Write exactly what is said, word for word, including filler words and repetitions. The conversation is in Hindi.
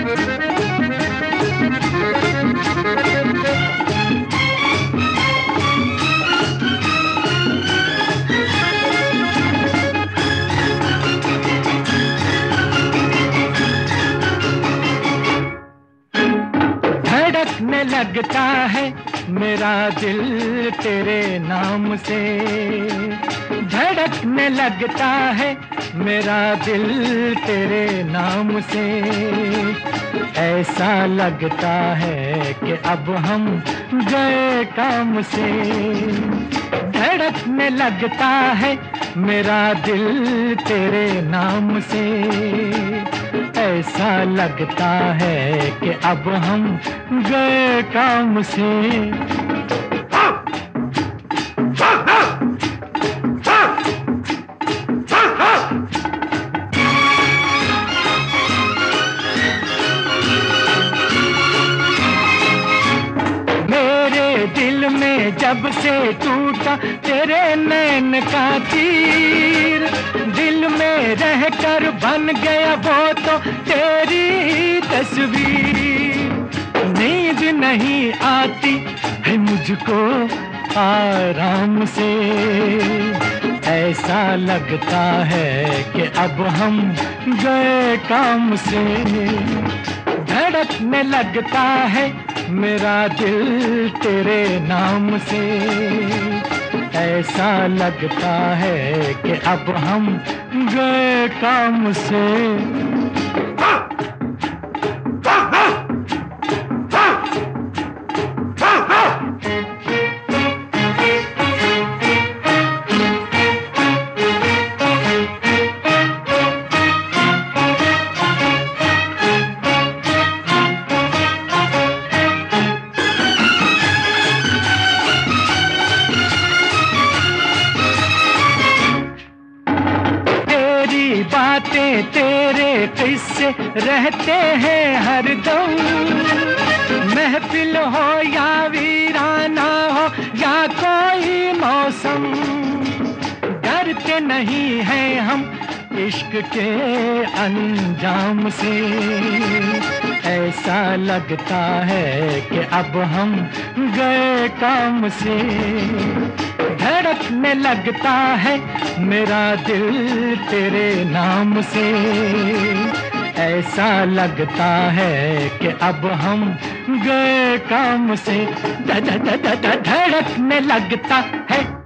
धड़कने लगता है मेरा दिल तेरे नाम से, धड़कने लगता है मेरा दिल तेरे नाम से। ऐसा लगता है कि अब हम गए काम से। धड़कने लगता है मेरा दिल तेरे नाम से। ऐसा लगता है कि अब हम गए काम से। मेरे दिल में जब से टूटा तेरे नैन का तीर, दिल में रहकर बन गया वो तो तेरी ही तस्वीर। नींद नहीं आती है मुझको आराम से। ऐसा लगता है कि अब हम गए काम से। धड़कने लगता है मेरा दिल तेरे नाम से। ऐसा लगता है कि अब हम गए काम से। बातें तेरे किस्से रहते हैं हर दम। महफिल हो या वीराना हो या कोई मौसम, डरते नहीं हैं हम इश्क के अंजाम से। ऐसा लगता है कि अब हम गए काम से। धड़कने लगता है मेरा दिल तेरे नाम से। ऐसा लगता है कि अब हम गए काम से। ध ध ध ध धड़कने लगता है